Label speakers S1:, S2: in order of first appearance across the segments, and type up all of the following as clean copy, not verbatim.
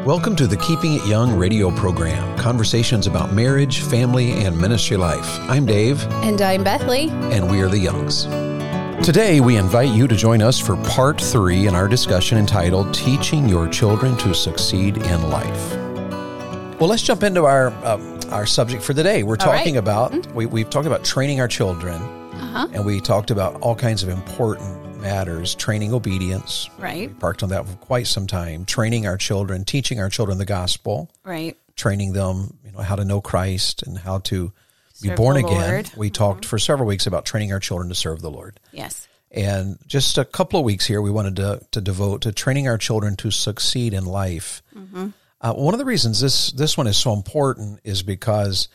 S1: Welcome to the Keeping It Young radio program, conversations about marriage, family, and ministry life. I'm Dave.
S2: And I'm Bethany.
S1: And we are the Youngs. Today, we invite you to join us for part 3 in our discussion entitled Teaching Your Children to Succeed in Life. Well, let's jump into our subject for the day. We're talking about, we've talked about training our children, and we talked about all kinds of important matters, training obedience.
S2: Right.
S1: We parked on that for quite some time. Training our children, teaching our children the gospel.
S2: Right.
S1: Training them, how to know Christ and how to be
S2: Serve
S1: born
S2: the
S1: again.
S2: Lord.
S1: We talked for several weeks about training our children to serve the Lord.
S2: Yes.
S1: And just a couple of weeks here, we wanted to devote to training our children to succeed in life. One of the reasons this one is so important is because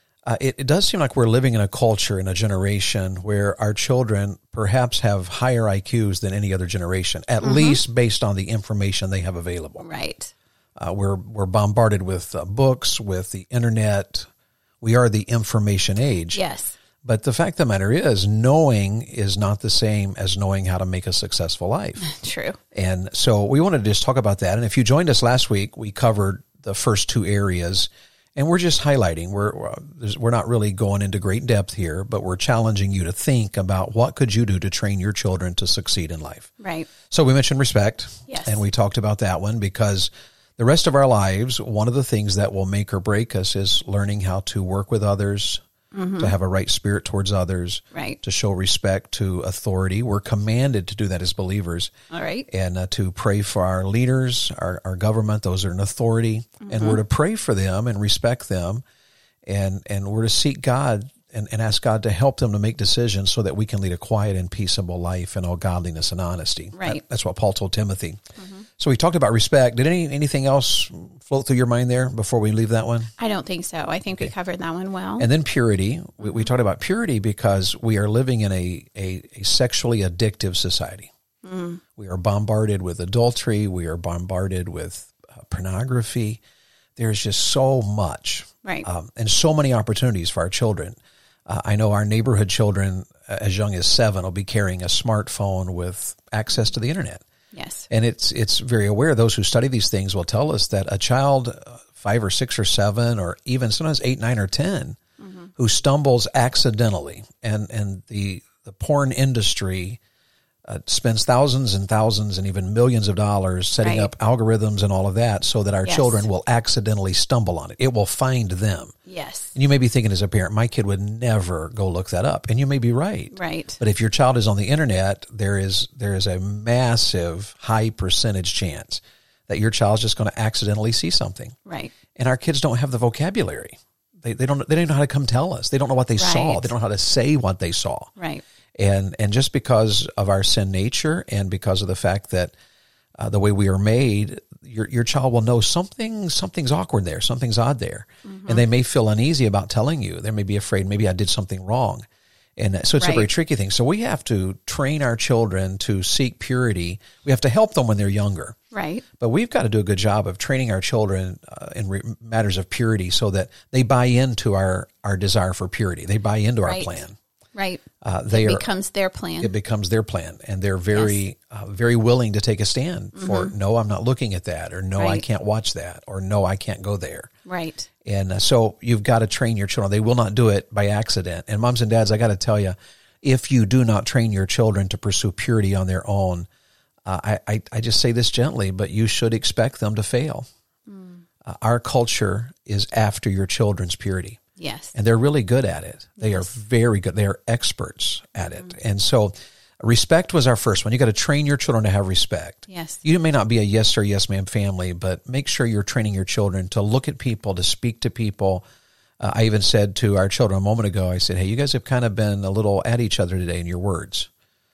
S1: it does seem like we're living in a culture, in a generation where our children perhaps have higher IQs than any other generation, at least based on the information they have available.
S2: Right.
S1: We're bombarded with books, with the internet. We are the information age.
S2: Yes.
S1: But the fact of the matter is, knowing is not the same as knowing how to make a successful life.
S2: True.
S1: And so we wanted to just talk about that. And if you joined us last week, we covered the first 2 areas. And we're just highlighting. We're not really going into great depth here, but we're challenging you to think about what could you do to train your children to succeed in life.
S2: Right.
S1: So we mentioned respect.
S2: Yes.
S1: And we talked about that one because the rest of our lives, one of the things that will make or break us is learning how to work with others, to have a right spirit towards others,
S2: Right.
S1: to show respect to authority. We're commanded to do that as believers.
S2: All right.
S1: And to pray for our leaders, our government, those are in authority. And we're to pray for them and respect them. And we're to seek God and ask God to help them to make decisions so that we can lead a quiet and peaceable life in all godliness and honesty.
S2: Right.
S1: That's what Paul told Timothy. So we talked about respect. Did anything else float through your mind there before we leave that one?
S2: I don't think so. I think we covered that one well.
S1: And then purity. We talked about purity because we are living in a sexually addictive society. We are bombarded with adultery. We are bombarded with pornography. There's just so much.
S2: Right.
S1: And so many opportunities for our children. I know our neighborhood children as young as 7 will be carrying a smartphone with access to the internet.
S2: Yes.
S1: And it's very aware. Those who study these things will tell us that a child 5 or 6 or 7 or even sometimes 8, 9 or 10 who stumbles accidentally and the porn industry spends thousands and thousands and even millions of dollars setting up algorithms and all of that so that our children will accidentally stumble on it. It will find them.
S2: Yes.
S1: And you may be thinking as a parent, my kid would never go look that up. And you may be right.
S2: Right.
S1: But if your child is on the internet, there is a massive high percentage chance that your child's just going to accidentally see something.
S2: Right.
S1: And our kids don't have the vocabulary. They don't know how to come tell us. They don't know what they saw. They don't know how to say what they saw.
S2: Right.
S1: And just because of our sin nature and because of the fact that the way we are made, your child will know something's awkward there, something's odd there. And they may feel uneasy about telling you. They may be afraid, maybe I did something wrong. And so it's a very tricky thing. So we have to train our children to seek purity. We have to help them when they're younger.
S2: Right.
S1: But we've got to do a good job of training our children in matters of purity so that they buy into our desire for purity. They buy into our plan.
S2: Right.
S1: It
S2: becomes their plan.
S1: It becomes their plan, and they're very willing to take a stand for, no, I'm not looking at that, or no, I can't watch that, or no, I can't go there.
S2: Right.
S1: And so you've got to train your children. They will not do it by accident. And moms and dads, I got to tell you, if you do not train your children to pursue purity on their own, I just say this gently, but you should expect them to fail. Our culture is after your children's purity.
S2: Yes.
S1: And they're really good at it. They are very good. They are experts at it. And so respect was our first one. You got to train your children to have respect.
S2: Yes.
S1: You may not be a yes sir, yes ma'am family, but make sure you're training your children to look at people, to speak to people. I even said to our children a moment ago, I said, hey, you guys have kind of been a little at each other today in your words.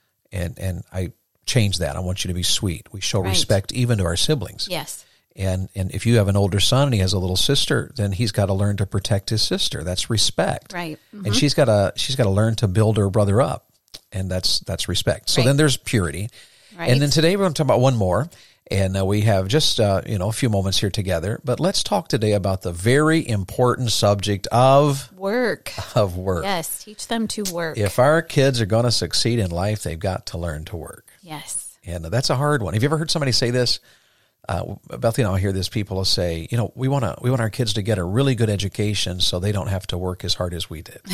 S1: And I changed that. I want you to be sweet. We show respect even to our siblings.
S2: Yes.
S1: And if you have an older son and he has a little sister, then he's got to learn to protect his sister. That's respect.
S2: Right.
S1: And she's got to learn to build her brother up, and that's respect. So then there's purity.
S2: Right.
S1: And then today we're going to talk about one more, and we have just a few moments here together. But let's talk today about the very important subject of
S2: work. Yes, teach them to work.
S1: If our kids are going to succeed in life, they've got to learn to work.
S2: Yes.
S1: And that's a hard one. Have you ever heard somebody say this? Bethany and I hear this, people will say, we want our kids to get a really good education so they don't have to work as hard as we did.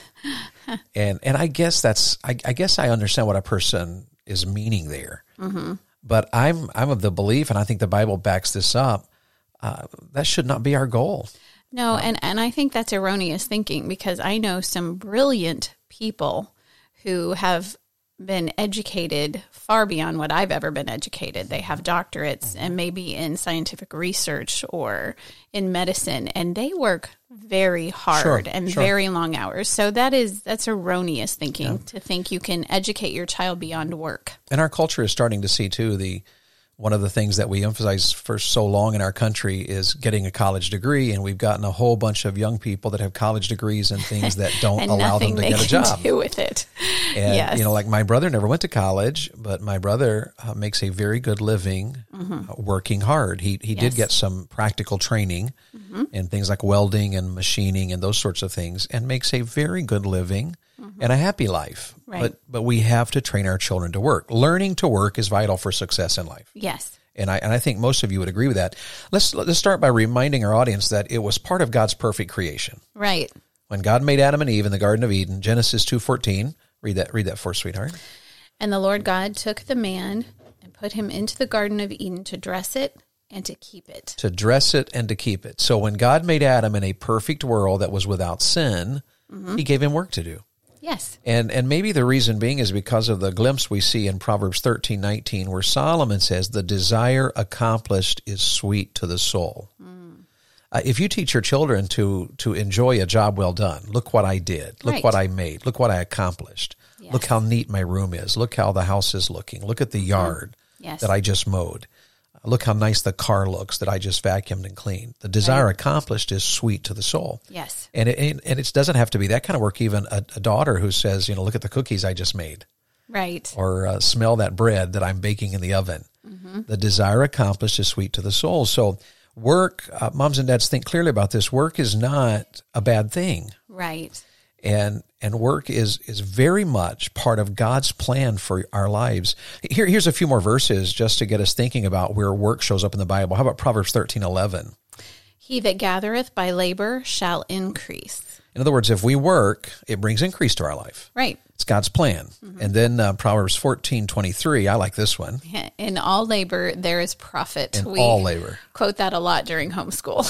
S1: and I guess I guess I understand what a person is meaning there. Mm-hmm. But I'm of the belief, and I think the Bible backs this up, that should not be our goal.
S2: No, and I think that's erroneous thinking, because I know some brilliant people who have been educated far beyond what I've ever been educated. They have doctorates and maybe in scientific research or in medicine, and they work very hard and very long hours. So that's erroneous thinking to think you can educate your child beyond work.
S1: And our culture is starting to see too, one of the things that we emphasize for so long in our country is getting a college degree, and we've gotten a whole bunch of young people that have college degrees and things that don't allow them to get a job.
S2: Do with it.
S1: And like my brother never went to college, but my brother makes a very good living working hard. He did get some practical training in things like welding and machining and those sorts of things, and makes a very good living and a happy life.
S2: Right.
S1: But we have to train our children to work. Learning to work is vital for success in life.
S2: Yes.
S1: And I think most of you would agree with that. Let's start by reminding our audience that it was part of God's perfect creation.
S2: Right.
S1: When God made Adam and Eve in the Garden of Eden, Genesis 2:14. Read that for us, sweetheart.
S2: And the Lord God took the man and put him into the Garden of Eden to dress it and to keep it.
S1: To dress it and to keep it. So when God made Adam in a perfect world that was without sin, he gave him work to do.
S2: Yes.
S1: And maybe the reason being is because of the glimpse we see in Proverbs 13:19, where Solomon says, the desire accomplished is sweet to the soul. If you teach your children to enjoy a job well done, look what I did, look what I made, look what I accomplished, look how neat my room is, look how the house is looking, look at the yard that I just mowed, look how nice the car looks that I just vacuumed and cleaned. The desire accomplished is sweet to the soul.
S2: Yes.
S1: And it doesn't have to be that kind of work. Even a daughter who says, look at the cookies I just made.
S2: Right.
S1: Or smell that bread that I'm baking in the oven. The desire accomplished is sweet to the soul. So work, moms and dads, think clearly about this. Work is not a bad thing.
S2: Right.
S1: And work is very much part of God's plan for our lives. Here's a few more verses just to get us thinking about where work shows up in the Bible. How about Proverbs 13:11?
S2: He that gathereth by labor shall increase.
S1: In other words, if we work, it brings increase to our life.
S2: Right.
S1: It's God's plan. And then Proverbs 14:23, I like this one.
S2: In all labor, there is profit.
S1: We all labor.
S2: Quote that a lot during homeschool.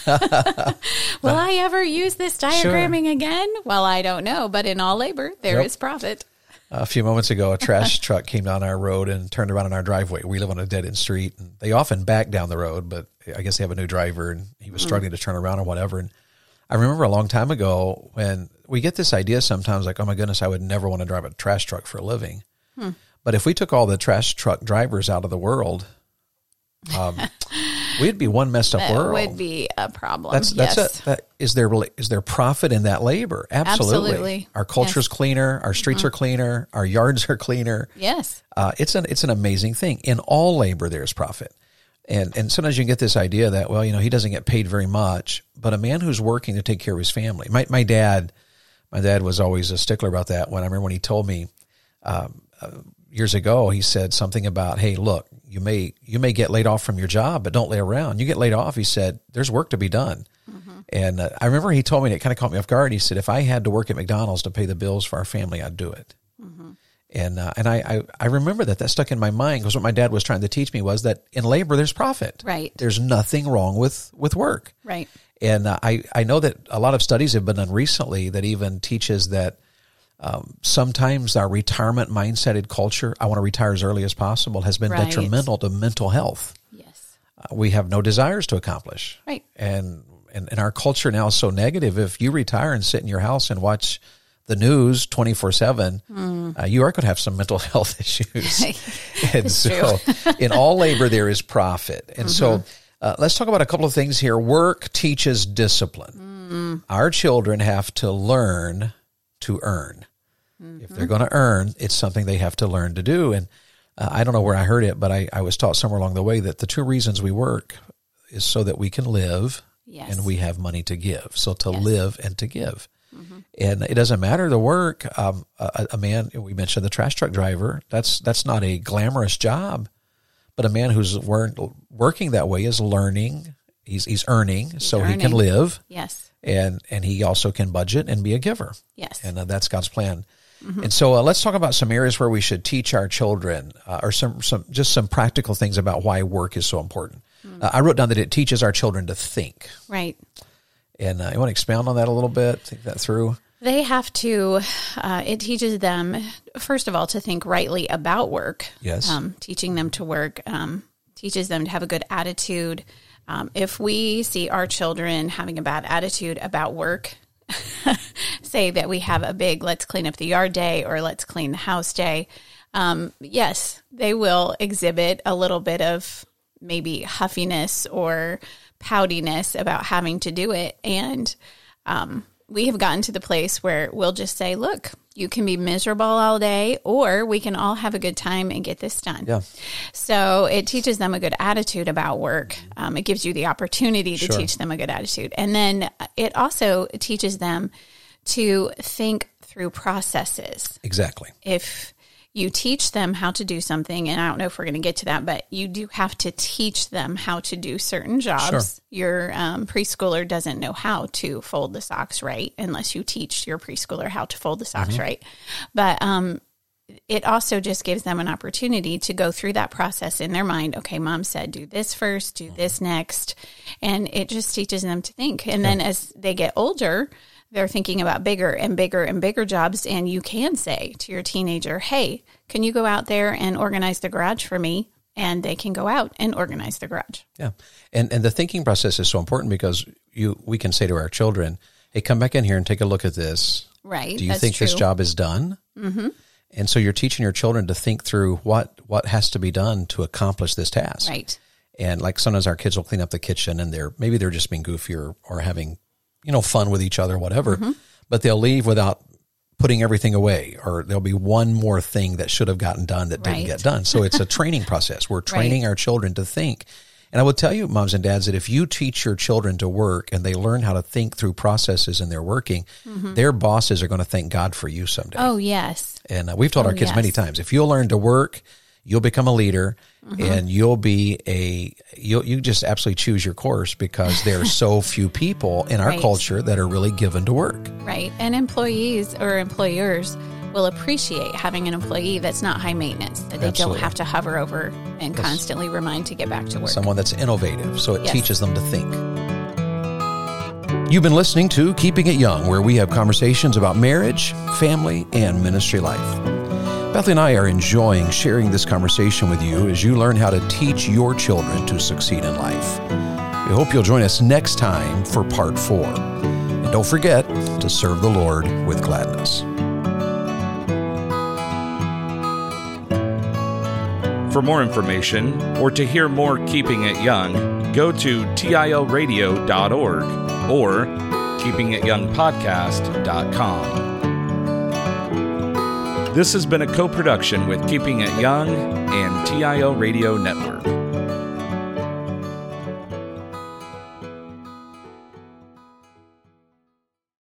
S2: Will I ever use this diagramming again? Well, I don't know, but in all labor, there is profit.
S1: A few moments ago, a trash truck came down our road and turned around in our driveway. We live on a dead-end street, and they often back down the road, but I guess they have a new driver, and he was struggling to turn around or whatever. And I remember a long time ago when we get this idea sometimes like, oh my goodness, I would never want to drive a trash truck for a living. But if we took all the trash truck drivers out of the world, we'd be one messed up world.
S2: That would be a problem.
S1: That's is there profit in that labor? Absolutely. Our culture's cleaner, our streets are cleaner, our yards are cleaner.
S2: Yes.
S1: It's an amazing thing. In all labor there's profit. And sometimes you can get this idea that, well, he doesn't get paid very much, but a man who's working to take care of his family. My dad was always a stickler about that. I remember when he told me years ago, he said something about, hey, look, you may get laid off from your job, but don't lay around. You get laid off, he said, there's work to be done. And I remember he told me, and it kind of caught me off guard. He said, if I had to work at McDonald's to pay the bills for our family, I'd do it. And I remember that stuck in my mind, because what my dad was trying to teach me was that in labor, there's profit.
S2: Right.
S1: There's nothing wrong with work.
S2: Right.
S1: And I know that a lot of studies have been done recently that even teaches that sometimes our retirement mindseted culture, I want to retire as early as possible, has been detrimental to mental health.
S2: Yes.
S1: We have no desires to accomplish.
S2: Right.
S1: And our culture now is so negative. If you retire and sit in your house and watch the news 24/7, you are going to have some mental health issues. And so in all labor, there is profit. And so let's talk about a couple of things here. Work teaches discipline. Our children have to learn to earn. If they're going to earn, it's something they have to learn to do. And I don't know where I heard it, but I was taught somewhere along the way that the two reasons we work is so that we can live and we have money to give. So to live and to give. And it doesn't matter the work. A man, we mentioned the trash truck driver, that's not a glamorous job, But a man who's working that way is learning. He's earning, so he can live.
S2: Yes.
S1: And he also can budget and be a giver.
S2: Yes.
S1: And that's God's plan. And so let's talk about some areas where we should teach our children, or some practical things about why work is so important. I wrote down that it teaches our children to think.
S2: Right.
S1: And you want to expound on that a little bit, think that through?
S2: They have to, it teaches them, first of all, to think rightly about work.
S1: Yes.
S2: Teaching them to work, teaches them to have a good attitude. If we see our children having a bad attitude about work, say that we have a big let's clean up the yard day or let's clean the house day, yes, they will exhibit a little bit of maybe huffiness or poutiness about having to do it. And we have gotten to the place where we'll just say, look, you can be miserable all day, or we can all have a good time and get this done.
S1: Yeah.
S2: So it teaches them a good attitude about work. It gives you the opportunity to
S1: Sure.
S2: teach them a good attitude. And then it also teaches them to think through processes.
S1: Exactly.
S2: If you teach them how to do something, and I don't know if we're going to get to that, but you do have to teach them how to do certain jobs.
S1: Sure.
S2: Your preschooler doesn't know how to fold the socks right unless you teach your preschooler how to fold the socks right. But it also just gives them an opportunity to go through that process in their mind. Okay, mom said do this first, do this next. And it just teaches them to think. And then as they get older, they're thinking about bigger and bigger and bigger jobs. And you can say to your teenager, hey, can you go out there and organize the garage for me? And they can go out and organize the garage.
S1: Yeah. And the thinking process is so important because we can say to our children, hey, come back in here and take a look at this.
S2: Right.
S1: Do you think this job is done? Mm-hmm. And so you're teaching your children to think through what has to be done to accomplish this task.
S2: Right.
S1: And like sometimes our kids will clean up the kitchen and maybe they're just being goofy or having, fun with each other, whatever, but they'll leave without putting everything away, or there'll be one more thing that should have gotten done that didn't get done. So it's a training process. We're training our children to think. And I would tell you, moms and dads, that if you teach your children to work and they learn how to think through processes and they're working, their bosses are going to thank God for you someday.
S2: Oh, yes.
S1: And we've told our kids many times, if you'll learn to work, you'll become a leader and you'll be you just absolutely choose your course because there are so few people in our culture that are really given to work.
S2: Right. And employees or employers will appreciate having an employee that's not high maintenance, that they don't have to hover over and constantly remind to get back to work.
S1: Someone that's innovative, so it teaches them to think. You've been listening to Keeping It Young, where we have conversations about marriage, family, and ministry life. Bethany and I are enjoying sharing this conversation with you as you learn how to teach your children to succeed in life. We hope you'll join us next time for part 4. And don't forget to serve the Lord with gladness.
S3: For more information or to hear more Keeping It Young, go to tilradio.org or keepingityoungpodcast.com. This has been a co-production with Keeping It Young and TIO Radio Network.